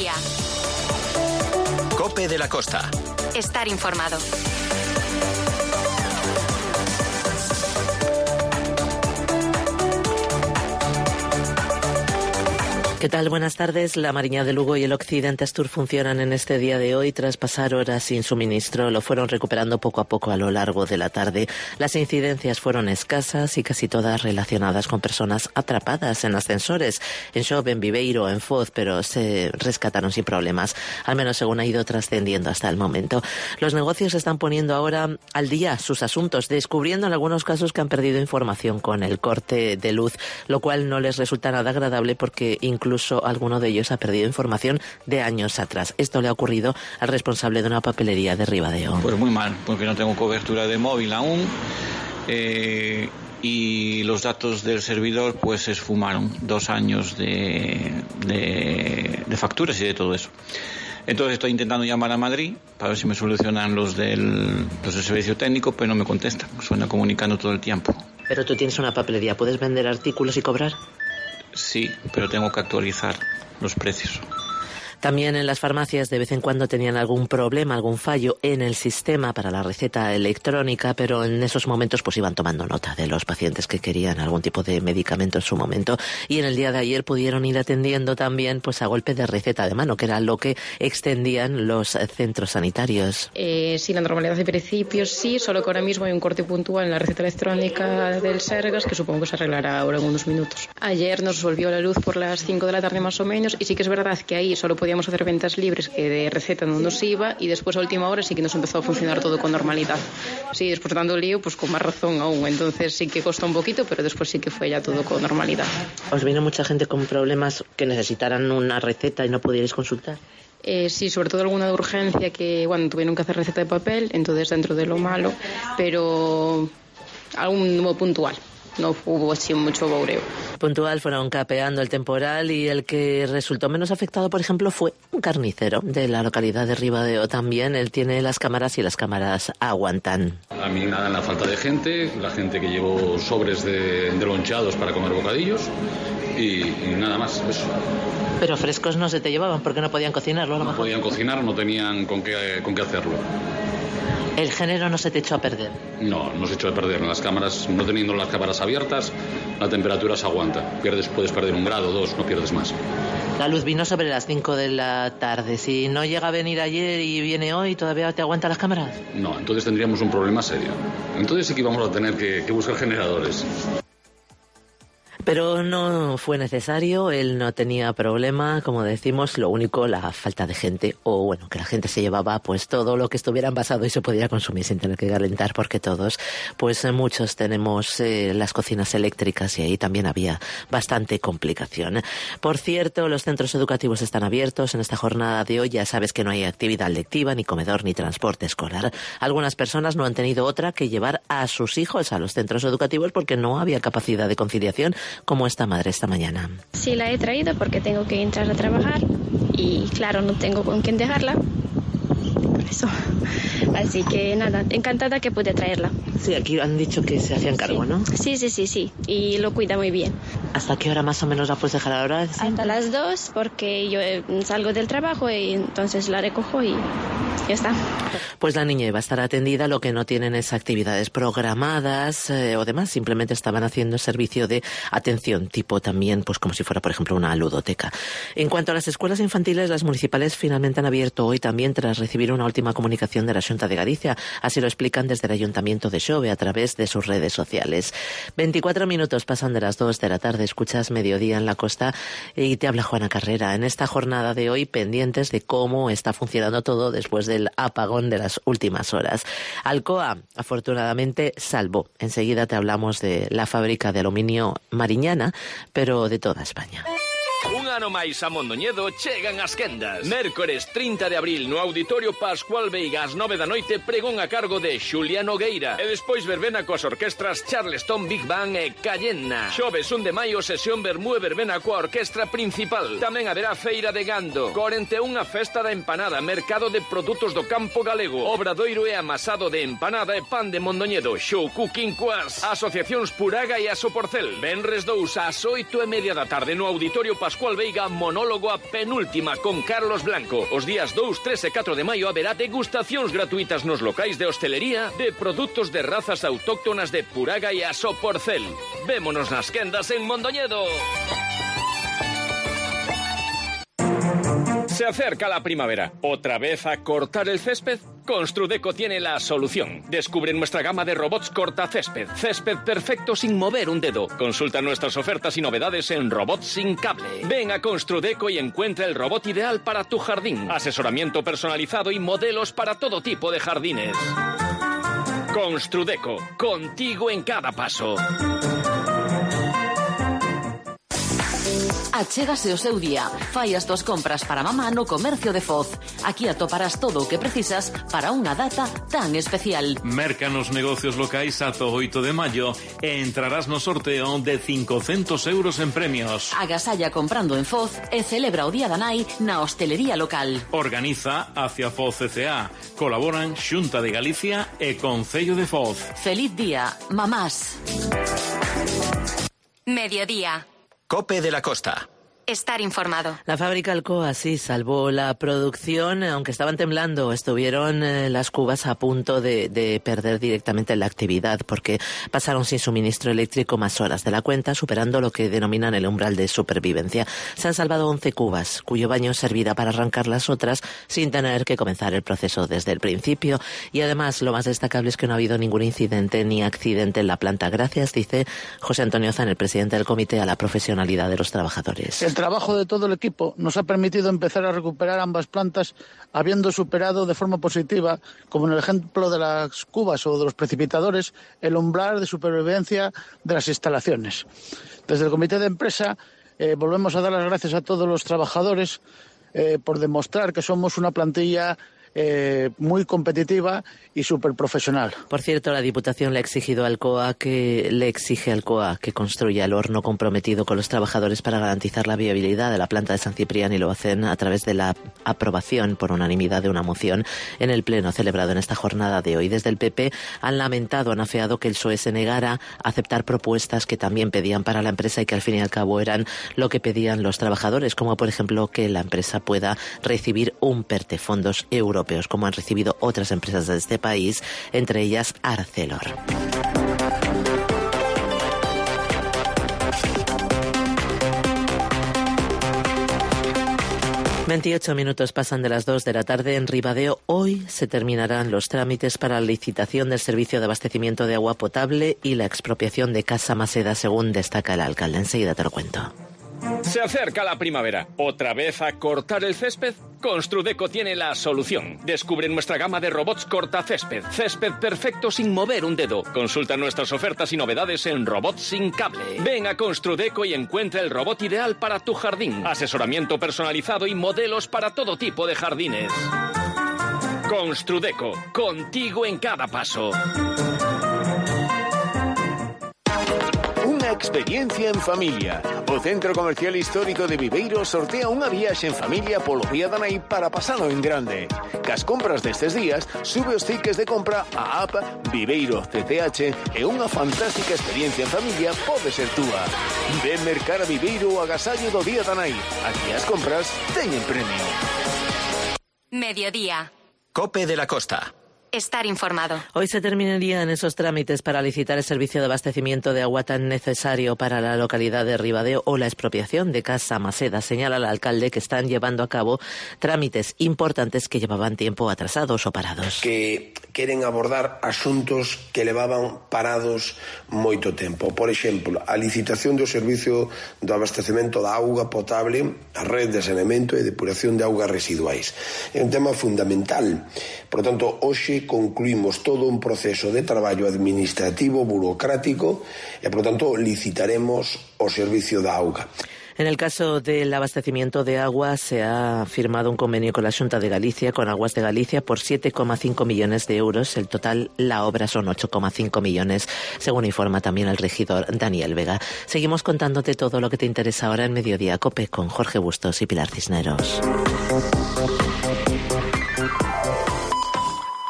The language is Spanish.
mediodía. COPE de la Costa. Estar informado. ¿Qué tal? Buenas tardes. La Mariña de Lugo y el Occidente Astur funcionan en este día de hoy tras pasar horas sin suministro. Lo fueron recuperando poco a poco a lo largo de la tarde. Las incidencias fueron escasas y casi todas relacionadas con personas atrapadas en ascensores, en Xove, en Viveiro, en Foz, pero se rescataron sin problemas, al menos según ha ido trascendiendo hasta el momento. Los negocios están poniendo ahora al día sus asuntos, descubriendo en algunos casos que han perdido información con el corte de luz, lo cual no les resulta nada agradable porque incluso alguno de ellos ha perdido información de años atrás. Esto le ha ocurrido al responsable de una papelería de Ribadeo. Pues muy mal, porque no tengo cobertura de móvil aún y los datos del servidor pues se esfumaron 2 años de facturas y de todo eso. Entonces estoy intentando llamar a Madrid para ver si me solucionan los del servicio técnico, pero no me contestan, suena comunicando todo el tiempo. Pero tú tienes una papelería, ¿puedes vender artículos y cobrar? Sí, pero tengo que actualizar los precios. También en las farmacias de vez en cuando tenían algún problema, algún fallo en el sistema para la receta electrónica, pero en esos momentos pues iban tomando nota de los pacientes que querían algún tipo de medicamento en su momento. Y en el día de ayer pudieron ir atendiendo también pues a golpe de receta de mano, que era lo que extendían los centros sanitarios. Sí, la normalidad de principios sí, solo que ahora mismo hay un corte puntual en la receta electrónica del Sergas que supongo que se arreglará ahora en unos minutos. Ayer nos volvió la luz por las 5 de la tarde más o menos y sí que es verdad que ahí solo podíamos hacer ventas libres, que de receta no nos iba, y después a última hora sí que nos empezó a funcionar todo con normalidad. Sí, después de tanto lío, pues con más razón aún. Entonces sí que costó un poquito, pero después sí que fue ya todo con normalidad. ¿Os vino mucha gente con problemas que necesitaran una receta y no pudierais consultar? Sí, sobre todo alguna de urgencia que, bueno, tuvieron que hacer receta de papel, entonces dentro de lo malo, pero algún puntual. No hubo así mucho baureo. Puntual fueron capeando el temporal y el que resultó menos afectado, por ejemplo, fue un carnicero de la localidad de Ribadeo. También él tiene las cámaras y las cámaras aguantan. A mí nada en la falta de gente, la gente que llevó sobres de lonchados para comer bocadillos y nada más, eso. Pero frescos no se te llevaban porque no podían cocinarlo, a lo mejor. No podían cocinar, no tenían con qué hacerlo. ¿El género no se te echó a perder? No se echó a perder. En las cámaras, no teniendo las cámaras abiertas, la temperatura se aguanta. Puedes perder 1 grado, 2, no pierdes más. La luz vino sobre las 5 de la tarde. Si no llega a venir ayer y viene hoy, ¿todavía te aguanta las cámaras? No, entonces tendríamos un problema serio. Entonces sí que vamos a tener que buscar generadores. Pero no fue necesario, él no tenía problema, como decimos, lo único, la falta de gente, o bueno, que la gente se llevaba pues todo lo que estuviera envasado y se podía consumir sin tener que calentar, porque todos, pues muchos tenemos las cocinas eléctricas y ahí también había bastante complicación. Por cierto, los centros educativos están abiertos en esta jornada de hoy, ya sabes que no hay actividad lectiva, ni comedor, ni transporte escolar. Algunas personas no han tenido otra que llevar a sus hijos a los centros educativos porque no había capacidad de conciliación, como esta madre esta mañana. Sí, la he traído porque tengo que entrar a trabajar y claro, no tengo con quién dejarla. Por eso. Así que nada, encantada que pude traerla. Sí, aquí han dicho que se hacían cargo, ¿no? Sí. Y lo cuida muy bien. ¿Hasta qué hora más o menos la puedes dejar ahora? ¿Sí? Hasta las 2, porque yo salgo del trabajo y entonces la recojo y ya está. Pues la niña iba a estar atendida, lo que no tienen es actividades programadas o demás, simplemente estaban haciendo servicio de atención, tipo también, pues como si fuera, por ejemplo, una ludoteca. En cuanto a las escuelas infantiles, las municipales finalmente han abierto hoy también tras recibir una última comunicación de la Xunta de Galicia. Así lo explican desde el Ayuntamiento de Xove a través de sus redes sociales. 24 minutos pasan de las 2 de la tarde, escuchas Mediodía en la Costa y te habla Juana Carrera. En esta jornada de hoy, pendientes de cómo está funcionando todo después del apagón de las últimas horas. Alcoa, afortunadamente, salvó. Enseguida te hablamos de la fábrica de aluminio Mariñana, pero de toda España. Un ano máis a Mondoñedo chegan as quendas. Mércores 30 de abril no Auditorio Pascual Veiga ás 9 da noite, pregón a cargo de Xulia Nogueira. E despois verbena coas orquestras Charleston, Big Bang e Cayenna. Xoves 1 de maio, sesión vermú e verbena coa orquestra principal. Tamén haberá feira de gando, 41 festa da empanada, mercado de produtos do campo galego, obradoiro e amasado de empanada e pan de Mondoñedo, show cooking coas asociacións Puraga e Aso Porcel. Venres 2 ás 8:30 da tarde no Auditorio Pascual Veiga monólogo a penúltima con Carlos Blanco. Os días 2, 3 e 4 de maio haberá degustacións gratuitas nos locais de hostelería de produtos de razas autóctonas de Puraga e Asoporcel. Vémonos nas quendas en Mondoñedo. Se acerca la primavera. ¿Otra vez a cortar el césped? Construdeco tiene la solución. Descubre nuestra gama de robots cortacésped. Césped perfecto sin mover un dedo. Consulta nuestras ofertas y novedades en Robots sin cable. Ven a Construdeco y encuentra el robot ideal para tu jardín. Asesoramiento personalizado y modelos para todo tipo de jardines. Construdeco, contigo en cada paso. Achégase o seu día. Fai as tuas compras para mamá no comercio de Foz. Aquí atoparás todo o que precisas para unha data tan especial. Merca nos negocios locais ata o 8 de maio e entrarás no sorteo de 500 euros en premios. Agasalla comprando en Foz e celebra o Día da Nai na hostelería local. Organiza Hacia Foz CCA. Colaboran Xunta de Galicia e Concello de Foz. Feliz día, mamás. Mediodía. COPE de la Costa. Estar informado. La fábrica Alcoa sí salvó la producción, aunque estaban temblando, estuvieron las cubas a punto de perder directamente la actividad porque pasaron sin suministro eléctrico más horas de la cuenta, superando lo que denominan el umbral de supervivencia. Se han salvado 11 cubas, cuyo baño servirá para arrancar las otras sin tener que comenzar el proceso desde el principio. Y además, lo más destacable es que no ha habido ningún incidente ni accidente en la planta. Gracias, dice José Antonio Zan, el presidente del comité, a la profesionalidad de los trabajadores. El trabajo de todo el equipo nos ha permitido empezar a recuperar ambas plantas, habiendo superado de forma positiva, como en el ejemplo de las cubas o de los precipitadores, el umbral de supervivencia de las instalaciones. Desde el comité de empresa volvemos a dar las gracias a todos los trabajadores por demostrar que somos una plantilla muy competitiva y súper profesional. Por cierto, la Diputación le exige a Alcoa que construya el horno comprometido con los trabajadores para garantizar la viabilidad de la planta de San Ciprián, y lo hacen a través de la aprobación por unanimidad de una moción en el pleno celebrado en esta jornada de hoy. Desde el PP han afeado que el PSOE se negara a aceptar propuestas que también pedían para la empresa y que al fin y al cabo eran lo que pedían los trabajadores, como por ejemplo que la empresa pueda recibir un PERTE, fondos europeos, como han recibido otras empresas de este país, entre ellas Arcelor. ...28 pasan de las 2 de la tarde en Ribadeo. Hoy se terminarán los trámites para la licitación del servicio de abastecimiento de agua potable y la expropiación de Casa Maseda, según destaca el alcalde. Enseguida te lo cuento. Se acerca la primavera. ¿Otra vez a cortar el césped? Construdeco tiene la solución. Descubre nuestra gama de robots cortacésped. Césped perfecto sin mover un dedo. Consulta nuestras ofertas y novedades en Robots sin cable. Ven a Construdeco y encuentra el robot ideal para tu jardín. Asesoramiento personalizado y modelos para todo tipo de jardines. Construdeco, contigo en cada paso. Unha experiencia en familia. O Centro Comercial Histórico de Viveiro sortea unha viaxe en familia polo Día da Nai para pasalo en grande. Cas compras destes días, sube os tickets de compra á app Viveiro CCH e unha fantástica experiencia en familia pode ser túa. Ven mercar a Viveiro o agasallo do Día da Nai. Aquí as compras teñen premio. Mediodía. COPE de la Costa. Estar informado. Hoy se terminarían esos trámites para licitar el servicio de abastecimiento de agua tan necesario para la localidad de Ribadeo o la expropiación de Casa Maseda. Señala el alcalde que están llevando a cabo trámites importantes que llevaban tiempo atrasados o parados. Que queren abordar asuntos que levaban parados moito tempo. Por exemplo, a licitación do servicio do abastecemento da auga potable, a red de saneamento e depuración de augas residuais. É un tema fundamental. Por tanto, hoxe concluímos todo un proceso de traballo administrativo, burocrático, e, por tanto, licitaremos o servicio da auga. En el caso del abastecimiento de agua, se ha firmado un convenio con la Xunta de Galicia, con Aguas de Galicia, por 7,5 millones de euros. El total, la obra, son 8,5 millones, según informa también el regidor Daniel Vega. Seguimos contándote todo lo que te interesa ahora en Mediodía COPE con Jorge Bustos y Pilar Cisneros.